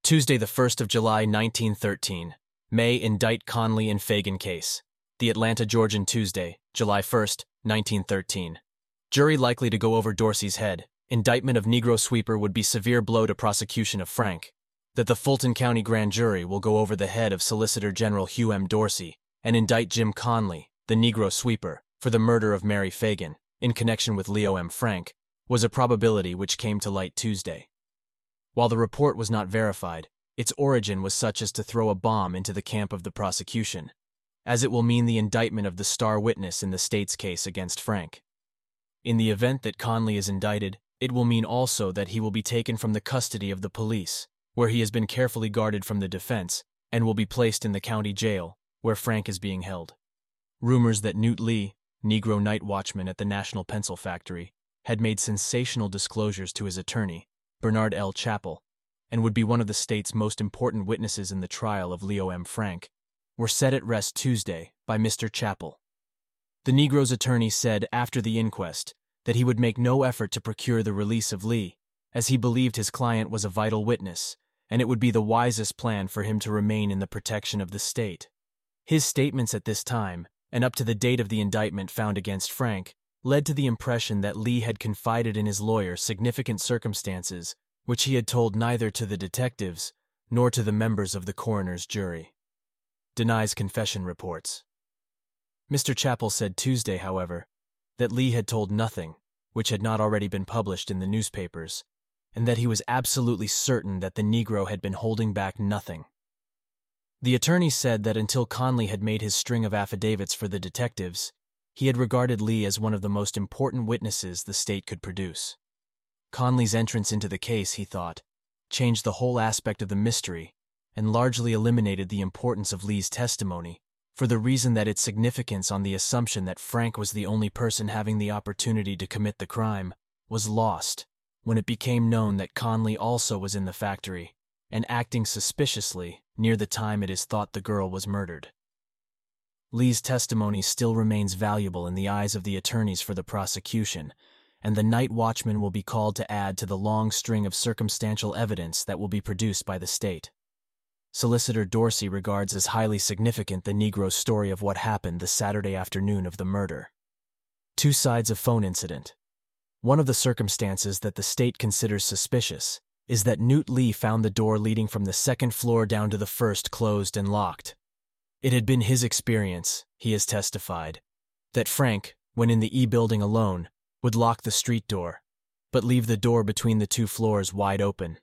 Tuesday, the 1st of July, 1913. May indict Conley and Fagan case. The Atlanta Georgian, Tuesday, July 1st, 1913. Jury likely to go over Dorsey's head. Indictment of Negro sweeper would be severe blow to prosecution of Frank. That the Fulton County Grand Jury will go over the head of Solicitor General Hugh M. Dorsey and indict Jim Conley, the Negro sweeper, for the murder of Mary Fagan, in connection with Leo M. Frank, was a probability which came to light Tuesday. While the report was not verified, its origin was such as to throw a bomb into the camp of the prosecution, as it will mean the indictment of the star witness in the state's case against Frank. In the event that Conley is indicted, it will mean also that he will be taken from the custody of the police, where he has been carefully guarded from the defense, and will be placed in the county jail, where Frank is being held. Rumors that Newt Lee, Negro night watchman at the National Pencil Factory, had made sensational disclosures to his attorney, Bernard L. Chappell, and would be one of the state's most important witnesses in the trial of Leo M. Frank, were set at rest Tuesday by Mr. Chappell. The Negro's attorney said after the inquest that he would make no effort to procure the release of Lee, as he believed his client was a vital witness, and it would be the wisest plan for him to remain in the protection of the state. His statements at this time, and up to the date of the indictment found against Frank, led to the impression that Lee had confided in his lawyer significant circumstances which he had told neither to the detectives nor to the members of the coroner's jury. Denies confession reports. Mr. Chappell said Tuesday, however, that Lee had told nothing which had not already been published in the newspapers, and that he was absolutely certain that the Negro had been holding back nothing. The attorney said that until Conley had made his string of affidavits for the detectives, he had regarded Lee as one of the most important witnesses the state could produce. Conley's entrance into the case, he thought, changed the whole aspect of the mystery and largely eliminated the importance of Lee's testimony, for the reason that its significance on the assumption that Frank was the only person having the opportunity to commit the crime was lost when it became known that Conley also was in the factory and acting suspiciously near the time it is thought the girl was murdered. Lee's testimony still remains valuable in the eyes of the attorneys for the prosecution, and the night watchman will be called to add to the long string of circumstantial evidence that will be produced by the state. Solicitor Dorsey regards as highly significant the Negro's story of what happened the Saturday afternoon of the murder. Two sides of phone incident. One of the circumstances that the state considers suspicious is that Newt Lee found the door leading from the second floor down to the first closed and locked. It had been his experience, he has testified, that Frank, when in the E building alone, would lock the street door, but leave the door between the two floors wide open.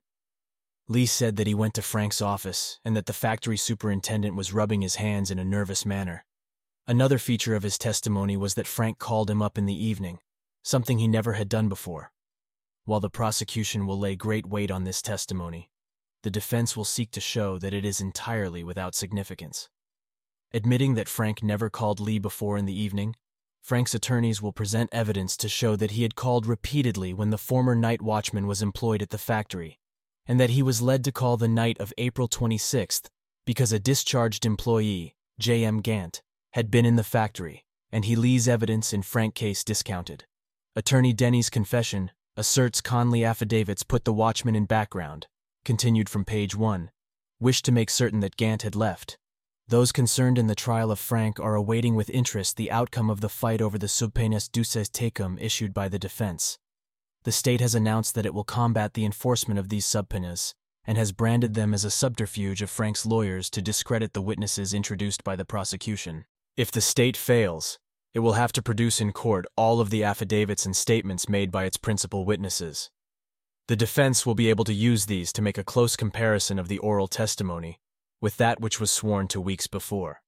Lee said that he went to Frank's office and that the factory superintendent was rubbing his hands in a nervous manner. Another feature of his testimony was that Frank called him up in the evening, something he never had done before. While the prosecution will lay great weight on this testimony, the defense will seek to show that it is entirely without significance. Admitting that Frank never called Lee before in the evening, Frank's attorneys will present evidence to show that he had called repeatedly when the former night watchman was employed at the factory, and that he was led to call the night of April 26th because a discharged employee, J.M. Gant, had been in the factory, and he Lee's evidence in Frank case discounted. Attorney Denny's confession asserts Conley affidavits put the watchman in background, continued from page 1, wished to make certain that Gant had left. Those concerned in the trial of Frank are awaiting with interest the outcome of the fight over the subpoenas duces tecum issued by the defense. The state has announced that it will combat the enforcement of these subpoenas and has branded them as a subterfuge of Frank's lawyers to discredit the witnesses introduced by the prosecution. If the state fails, it will have to produce in court all of the affidavits and statements made by its principal witnesses. The defense will be able to use these to make a close comparison of the oral testimony with that which was sworn to weeks before.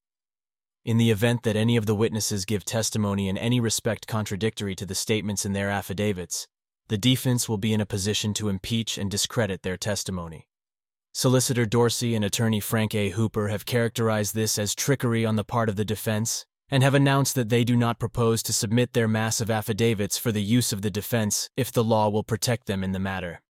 In the event that any of the witnesses give testimony in any respect contradictory to the statements in their affidavits, the defense will be in a position to impeach and discredit their testimony. Solicitor Dorsey and attorney Frank A. Hooper have characterized this as trickery on the part of the defense and have announced that they do not propose to submit their mass of affidavits for the use of the defense if the law will protect them in the matter.